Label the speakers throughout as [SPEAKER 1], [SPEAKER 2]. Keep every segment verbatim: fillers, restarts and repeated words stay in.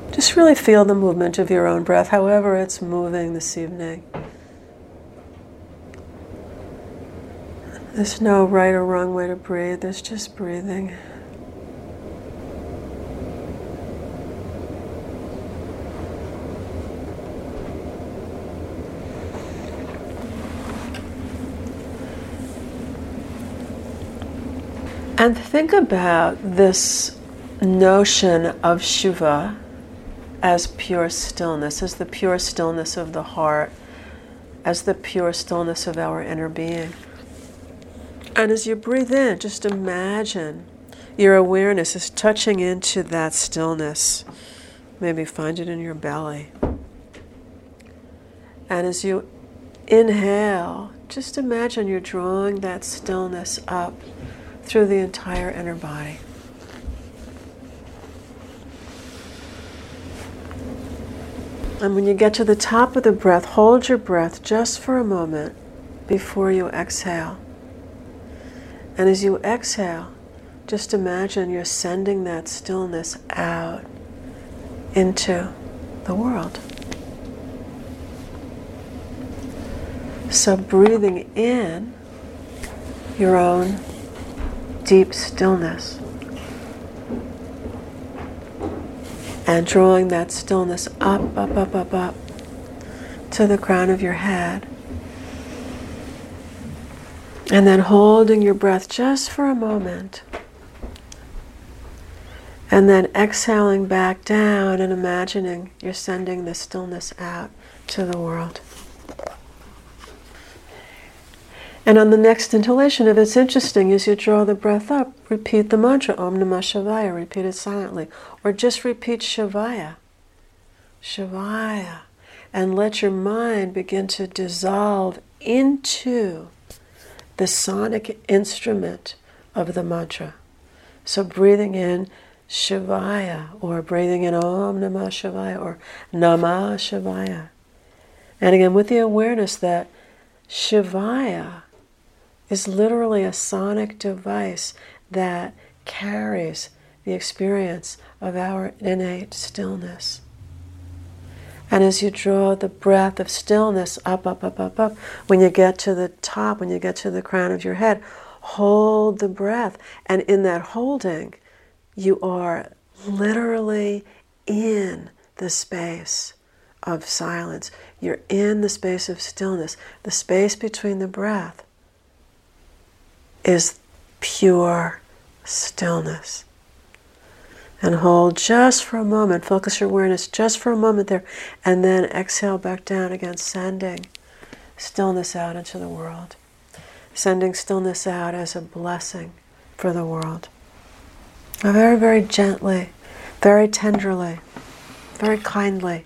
[SPEAKER 1] Just really feel the movement of your own breath, however it's moving this evening. There's no right or wrong way to breathe, there's just breathing. And think about this notion of Shiva as pure stillness, as the pure stillness of the heart, as the pure stillness of our inner being. And as you breathe in, just imagine your awareness is touching into that stillness. Maybe find it in your belly. And as you inhale, just imagine you're drawing that stillness up through the entire inner body. And when you get to the top of the breath, hold your breath just for a moment before you exhale. And as you exhale, just imagine you're sending that stillness out into the world. So breathing in your own deep stillness and drawing that stillness up, up, up, up, up to the crown of your head. And then holding your breath just for a moment. And then exhaling back down and imagining you're sending the stillness out to the world. And on the next inhalation, if it's interesting, as you draw the breath up, repeat the mantra, Om Namah Shivaya, repeat it silently. Or just repeat Shivaya, Shivaya. And let your mind begin to dissolve into the sonic instrument of the mantra. So breathing in Shivaya, or breathing in Om Namah Shivaya, or Namah Shivaya. And again, with the awareness that Shivaya is literally a sonic device that carries the experience of our innate stillness. And as you draw the breath of stillness up, up, up, up, up, when you get to the top, when you get to the crown of your head, hold the breath. And in that holding, you are literally in the space of silence. You're in the space of stillness. The space between the breath is pure stillness. And hold just for a moment, focus your awareness just for a moment there, and then exhale back down again, sending stillness out into the world. Sending stillness out as a blessing for the world. Very, very gently, very tenderly, very kindly.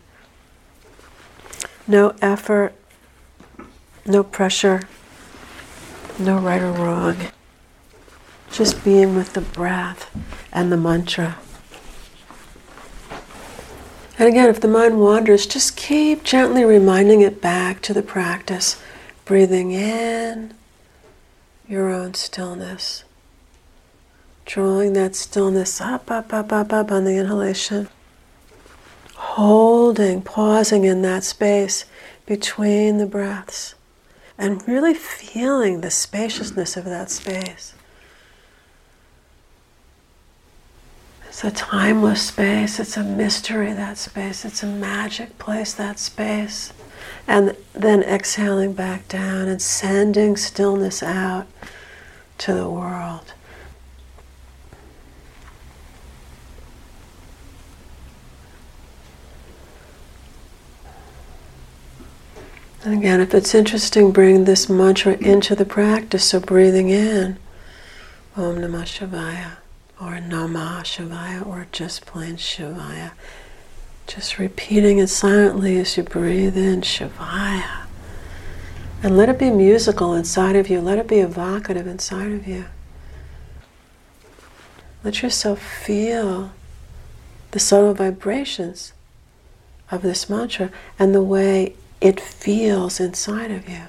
[SPEAKER 1] No effort, no pressure, no right or wrong. Just being with the breath and the mantra. And again, if the mind wanders, just keep gently reminding it back to the practice. Breathing in your own stillness. Drawing that stillness up, up, up, up, up on the inhalation. Holding, pausing in that space between the breaths. And really feeling the spaciousness of that space. It's a timeless space, it's a mystery, that space, it's a magic place, that space. And then exhaling back down and sending stillness out to the world. And again, if it's interesting, bring this mantra into the practice, so breathing in, Om Namah Shivaya. Or Namah Shivaya, or just plain Shivaya. Just repeating it silently as you breathe in Shivaya. And let it be musical inside of you. Let it be evocative inside of you. Let yourself feel the subtle vibrations of this mantra and the way it feels inside of you.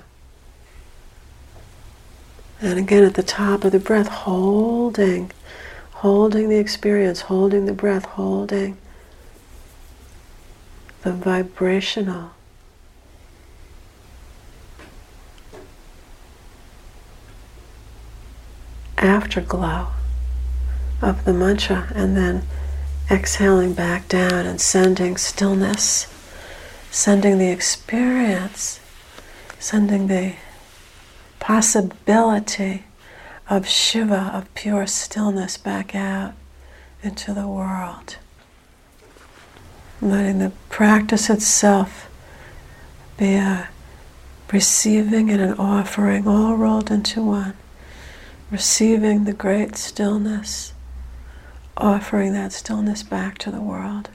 [SPEAKER 1] And again, at the top of the breath, holding Holding the experience, holding the breath, holding. the vibrational afterglow of the mantra, and then exhaling back down and sending stillness, sending the experience, sending the possibility of Shiva, of pure stillness, back out into the world. Letting the practice itself be a receiving and an offering all rolled into one. Receiving the great stillness, offering that stillness back to the world.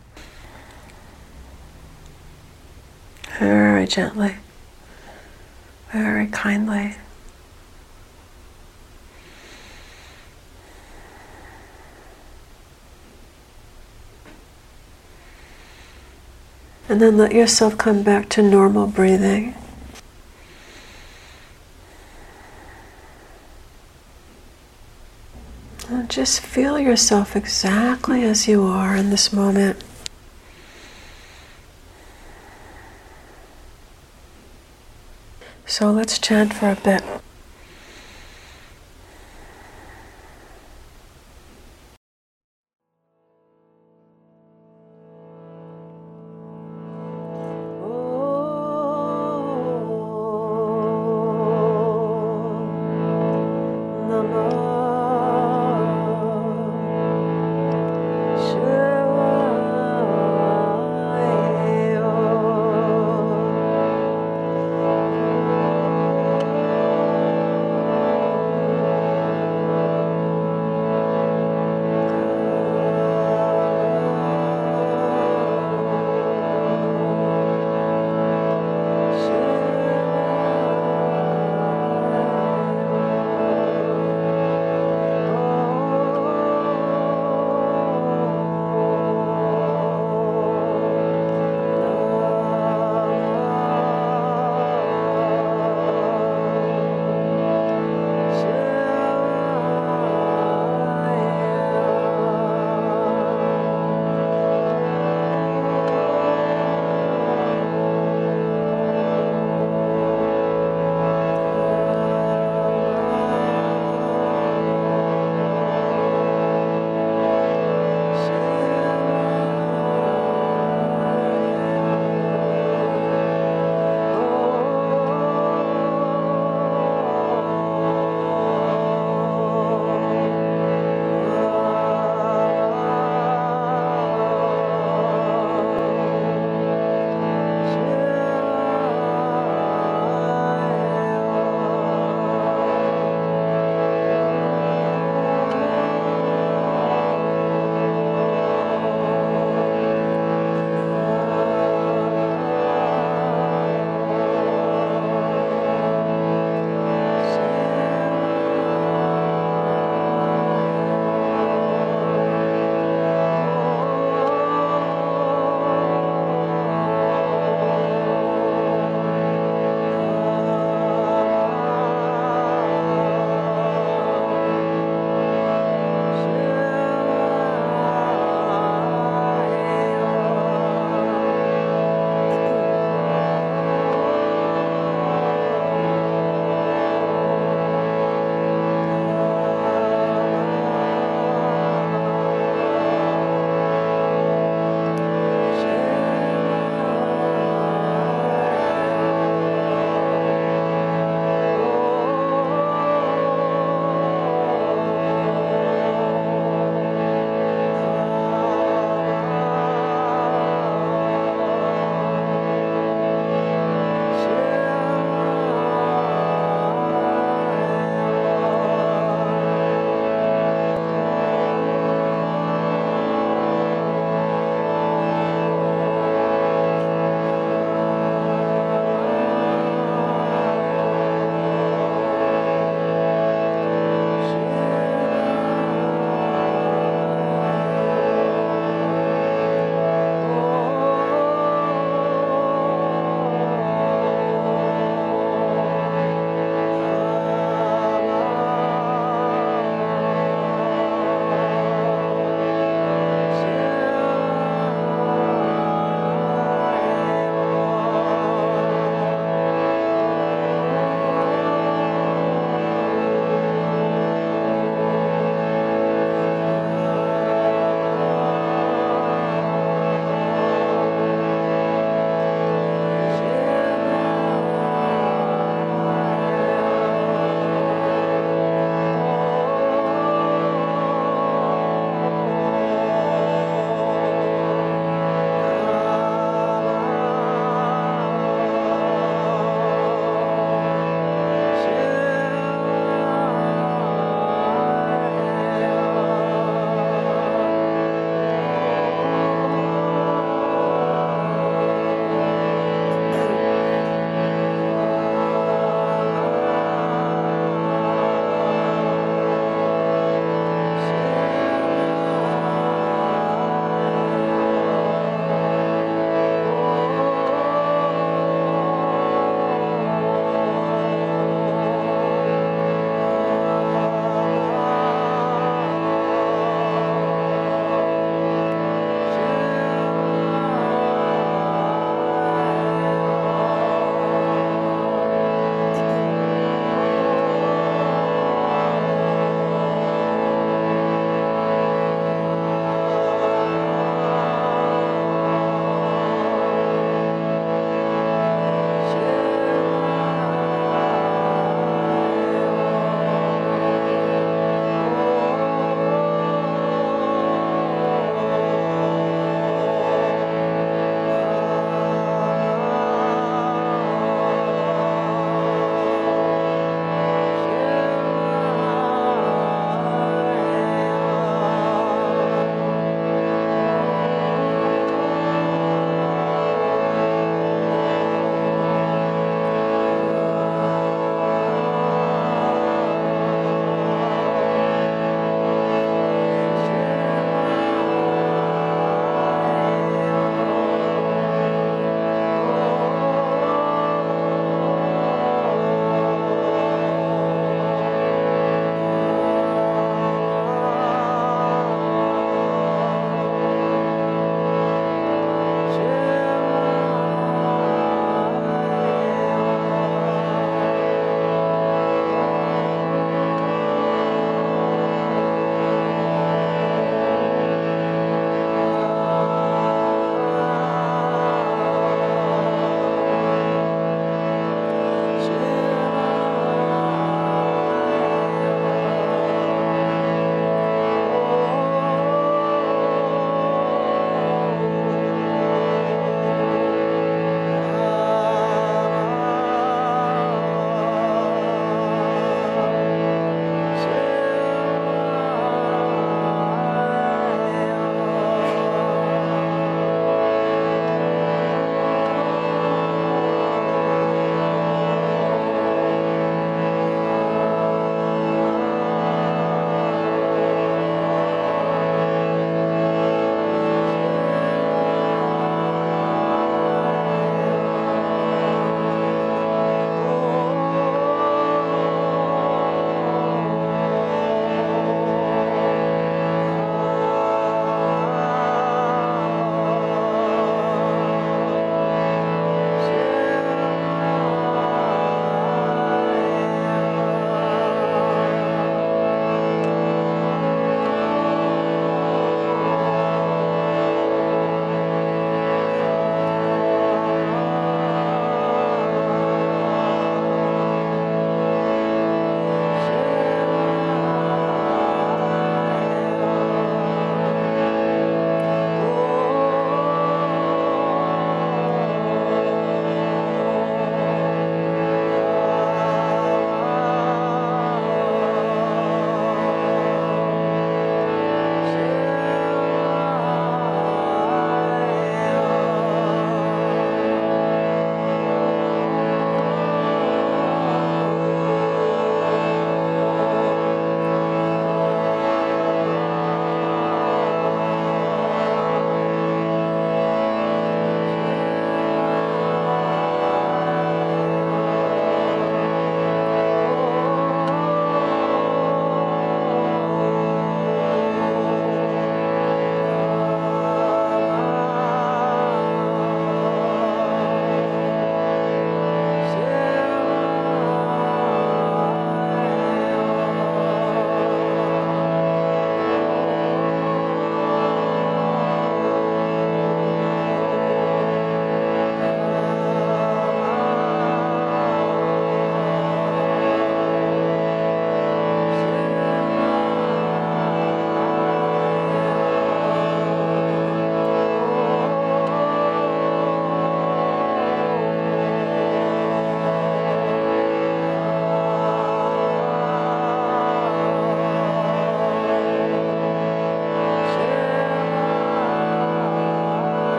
[SPEAKER 1] Very gently, very kindly. And then let yourself come back to normal breathing. And just feel yourself exactly as you are in this moment. So let's chant for a bit.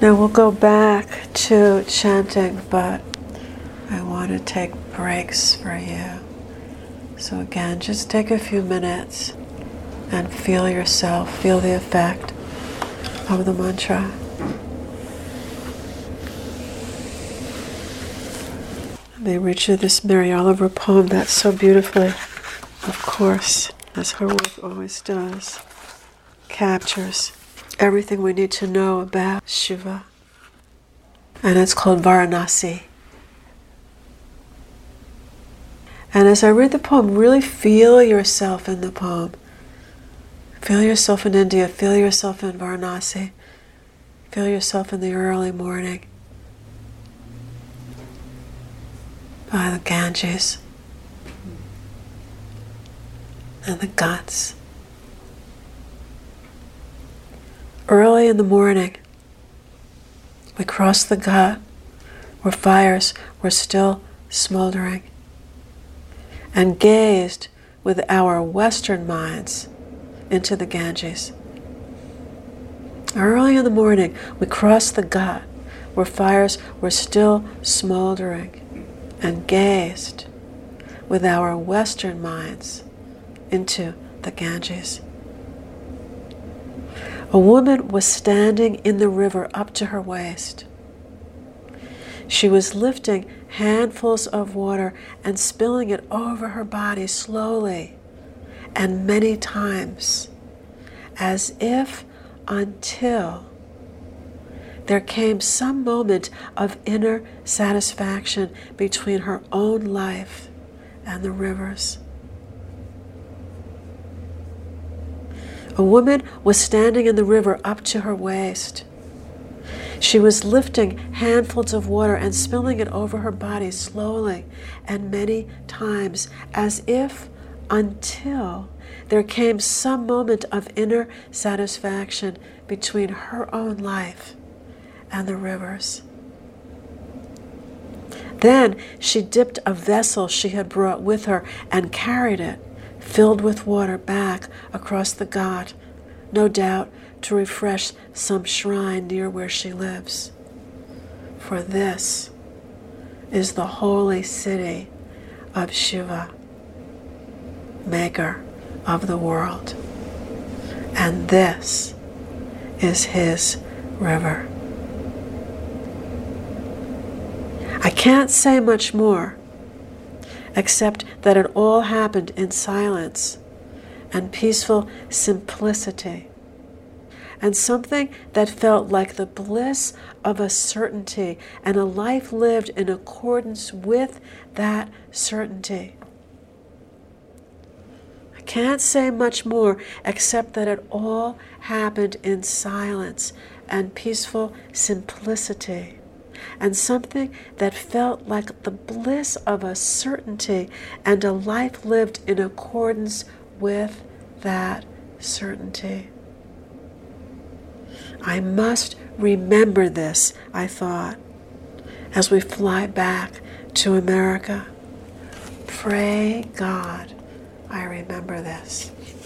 [SPEAKER 1] Now we'll go back to chanting, but I want to take breaks for you. So again, just take a few minutes and feel yourself, feel the effect of the mantra. They read you this Mary Oliver poem that so beautifully, of course, as her work always does, captures everything we need to know about Shiva. And it's called Varanasi. And as I read the poem, really feel yourself in the poem. Feel yourself in India, feel yourself in Varanasi. Feel yourself in the early morning by the Ganges and the Ghats. Early in the morning, we crossed the Ghat where fires were still smoldering and gazed with our Western minds into the Ganges. Early in the morning, we crossed the Ghat where fires were still smoldering and gazed with our Western minds into the Ganges. A woman was standing in the river up to her waist. She was lifting handfuls of water and spilling it over her body slowly and many times, as if until there came some moment of inner satisfaction between her own life and the river's. A woman was standing in the river up to her waist. She was lifting handfuls of water and spilling it over her body slowly and many times, as if until there came some moment of inner satisfaction between her own life and the river's. Then she dipped a vessel she had brought with her and carried it, filled with water, back across the Ghat, no doubt to refresh some shrine near where she lives. For this is the holy city of Shiva, maker of the world. And this is his river. I can't say much more, except that it all happened in silence and peaceful simplicity, and something that felt like the bliss of a certainty and a life lived in accordance with that certainty. I can't say much more except that it all happened in silence and peaceful simplicity, and something that felt like the bliss of a certainty and a life lived in accordance with that certainty. I must remember this, I thought, as we fly back to America. Pray God I remember this.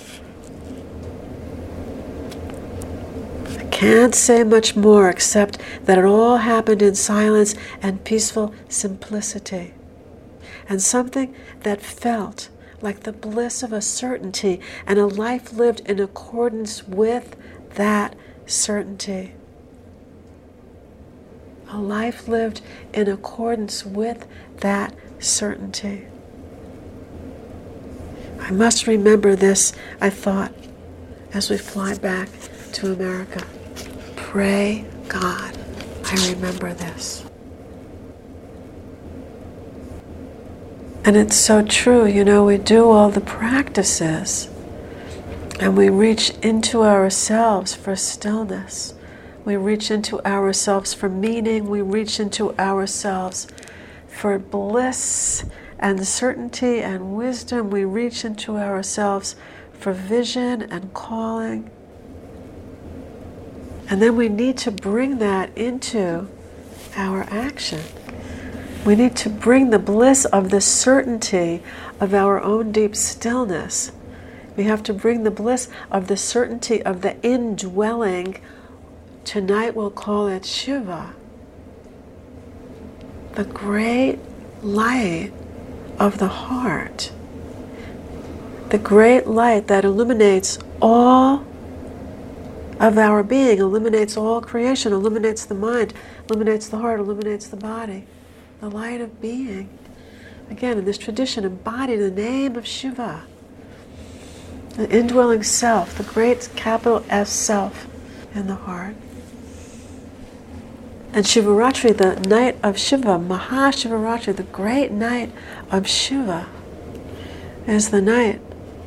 [SPEAKER 1] I can't say much more except that it all happened in silence and peaceful simplicity, and something that felt like the bliss of a certainty and a life lived in accordance with that certainty. A life lived in accordance with that certainty. I must remember this, I thought, as we fly back to America. Pray God I remember this. And it's so true, you know, we do all the practices and we reach into ourselves for stillness. We reach into ourselves for meaning. We reach into ourselves for bliss and certainty and wisdom. We reach into ourselves for vision and calling. And then we need to bring that into our action. We need to bring the bliss of the certainty of our own deep stillness. We have to bring the bliss of the certainty of the indwelling Tonight we'll call it Shiva, the great light of the heart, the great light that illuminates all of our being, illuminates all creation, illuminates the mind, illuminates the heart, illuminates the body. The light of being. Again, in this tradition, embodied in the name of Shiva, the indwelling self, the great capital S self in the heart. And Shivaratri, the night of Shiva, Mahashivaratri, the great night of Shiva, is the night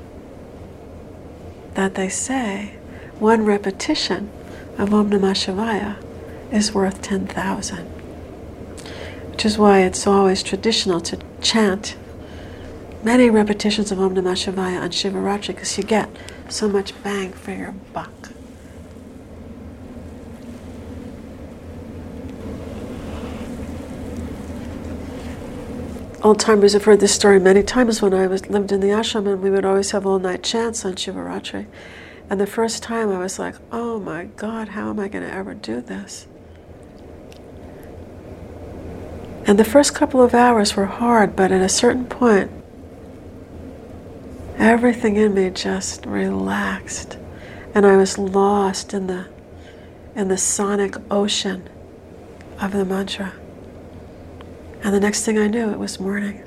[SPEAKER 1] that they say one repetition of Om Namah Shivaya is worth ten thousand. Which is why it's always traditional to chant many repetitions of Om Namah Shivaya on Shivaratri, because you get so much bang for your buck. Old timers have heard this story many times. When I was lived in the ashram, and we would always have all night chants on Shivaratri. And the first time I was like, oh my God, how am I going to ever do this? And the first couple of hours were hard, but at a certain point, everything in me just relaxed. And I was lost in the, in the sonic ocean of the mantra. And the next thing I knew, it was morning.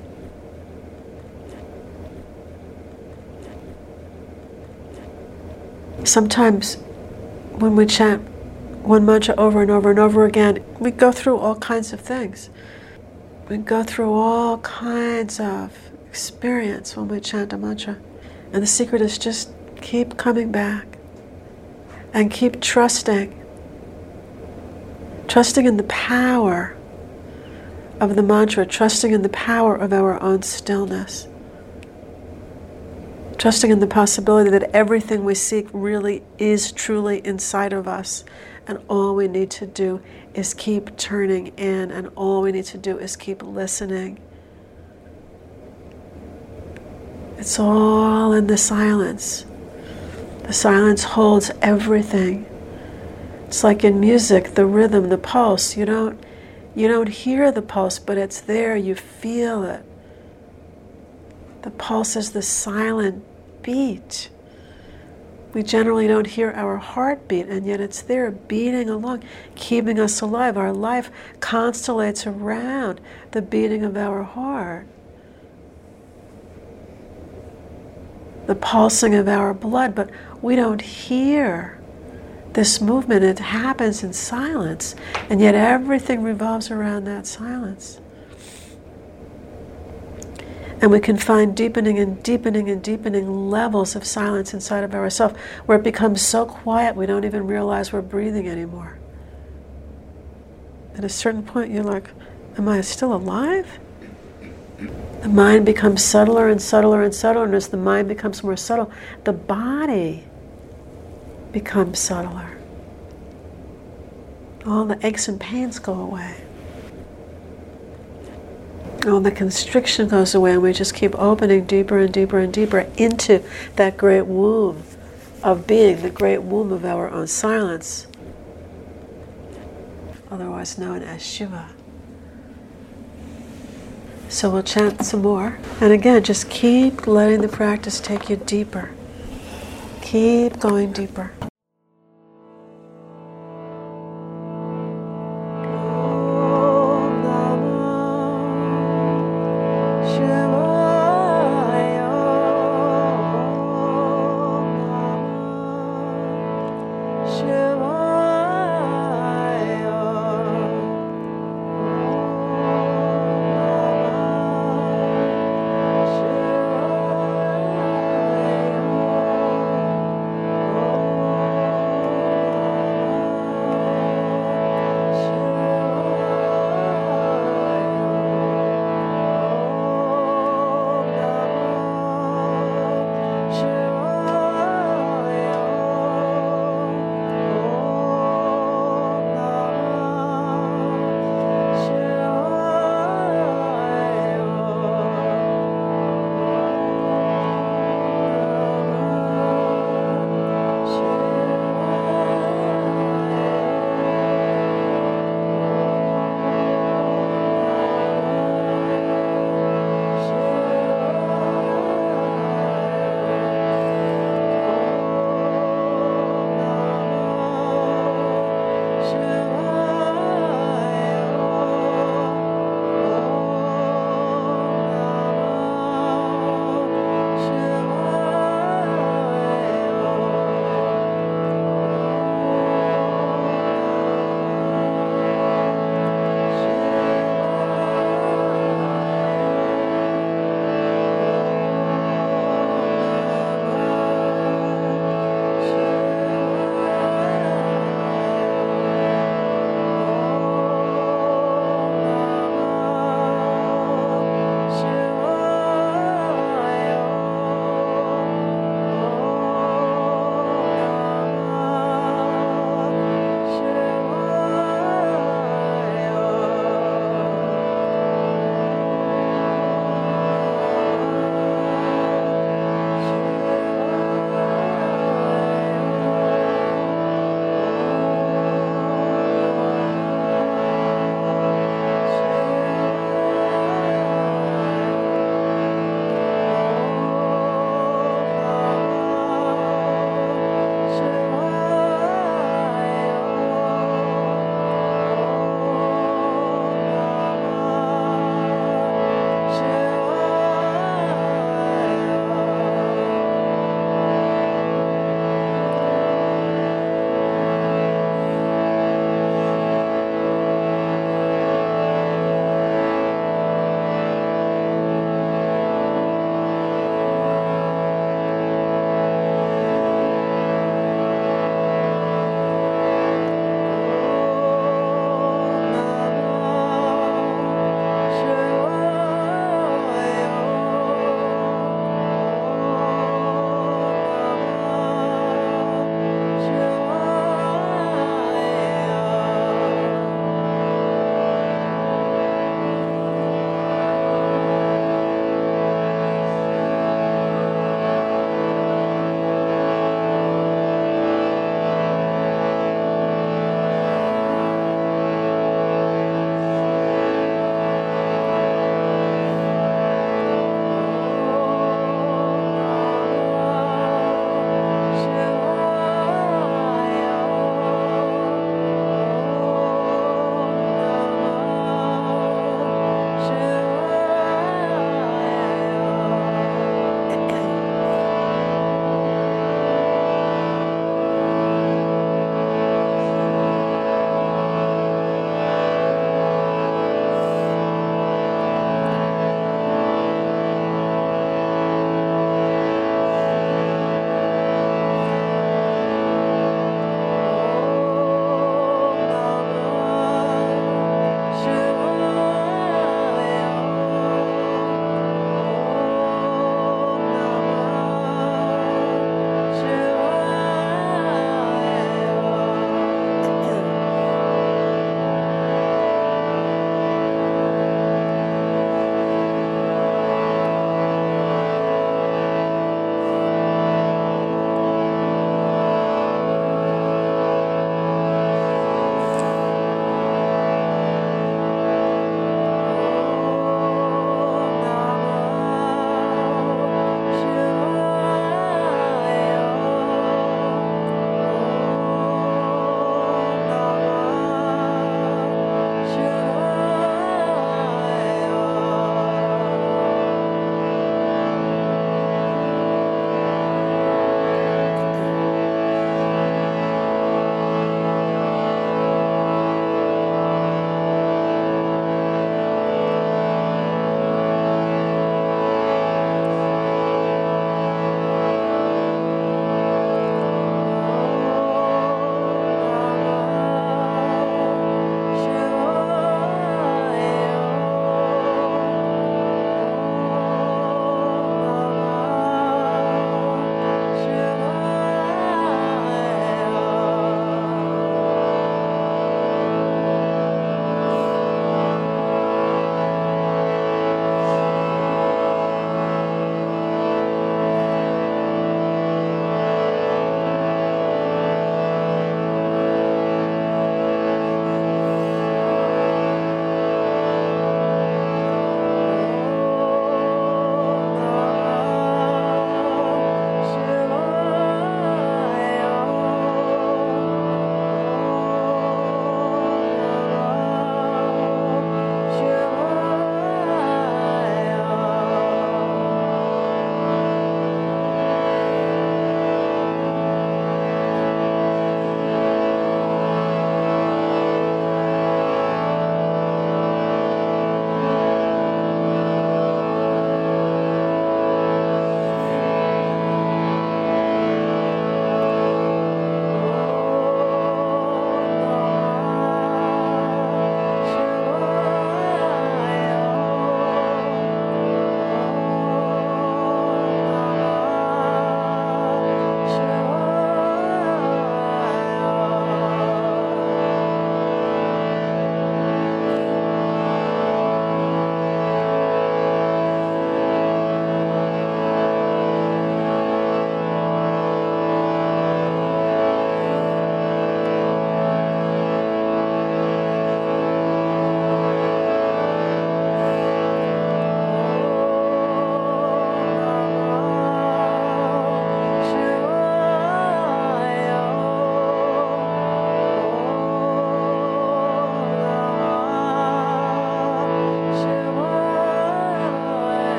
[SPEAKER 1] Sometimes when we chant one mantra over and over and over again, we go through all kinds of things. We go through all kinds of experience when we chant a mantra. And the secret is just keep coming back and keep trusting. Trusting in the power of the mantra, trusting in the power of our own stillness. Trusting in the possibility that everything we seek really is truly inside of us, and all we need to do is keep turning in, and all we need to do is keep listening. It's all in the silence. The silence holds everything. It's like in music, the rhythm, the pulse. You don't, you don't hear the pulse, but it's there. You feel it. The pulse is the silent beat. We generally don't hear our heartbeat, and yet it's there beating along, keeping us alive. Our life constellates around the beating of our heart, the pulsing of our blood, but we don't hear this movement. It happens in silence, and yet everything revolves around that silence. And we can find deepening and deepening and deepening levels of silence inside of ourselves, where it becomes so quiet we don't even realize we're breathing anymore. At a certain point you're like, am I still alive? The mind becomes subtler and subtler and subtler, and as the mind becomes more subtle, the body becomes subtler. All the aches and pains go away. All the constriction goes away, and we just keep opening deeper and deeper and deeper into that great womb of being, the great womb of our own silence, otherwise known as Shiva. So we'll chant some more. And again, just keep letting the practice take you deeper. Keep going deeper.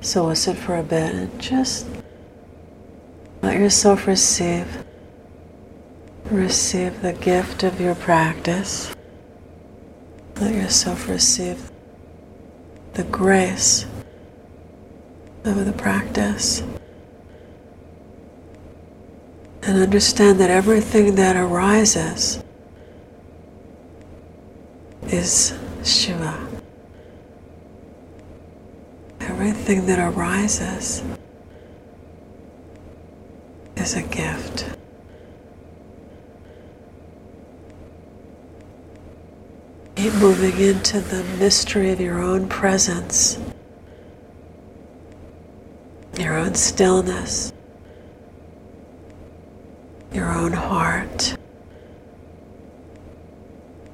[SPEAKER 1] So we'll sit for a bit and just let yourself receive, receive the gift of your practice. Let yourself receive the grace of the practice. And understand that everything that arises is Shiva. Everything that arises is a gift. Keep moving into the mystery of your own presence, your own stillness, your own heart.